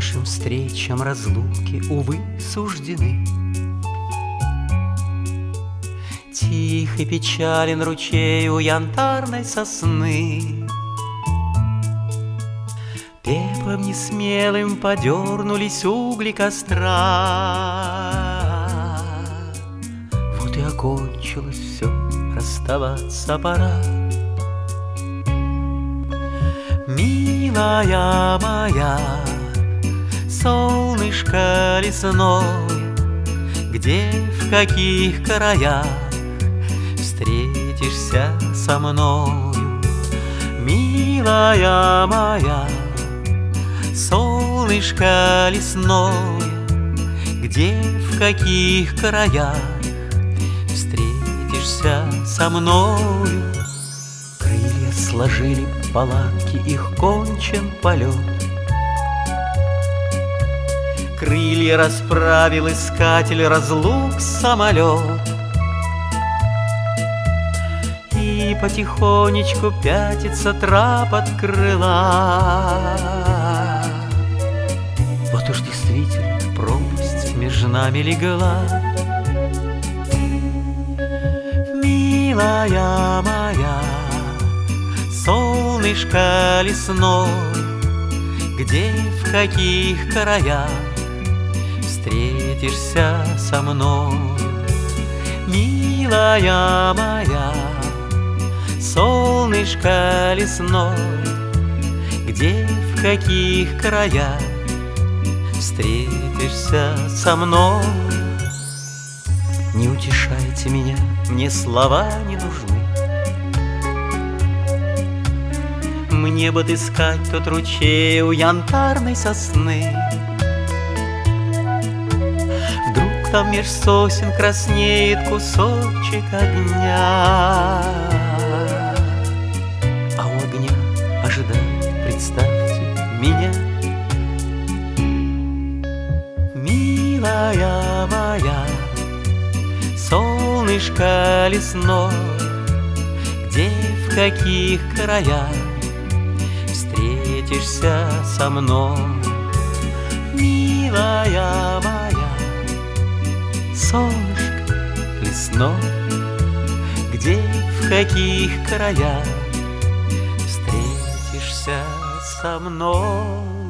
нашим встречам разлуки, увы, суждены. Тих и печален ручей у янтарной сосны. Пеплом несмелым подернулись угли костра. Вот и окончилось все, расставаться пора. Милая моя, солнышко лесное, где, в каких краях встретишься со мною? Милая моя, солнышко лесное, где, в каких краях встретишься со мною? Крылья сложили палатки, их кончен полет. Крылья расправил искатель разлук самолет. И потихонечку пятится трап от крыла. Вот уж действительно пропасть между нами легла. Милая моя, солнышко лесное, где, в каких краях встретишься со мной? Милая моя, солнышко лесное, где, в каких краях встретишься со мной? Не утешайте меня, мне слова не нужны. Мне бы отыскать тот ручей у янтарной сосны. Вдруг там меж сосен краснеет кусочек огня, а у огня ожидает, представьте, меня. Милая моя, солнышко лесное, где, в каких краях встретишься со мной? Милая моя, солнышко лесное, где, в каких краях встретишься со мной?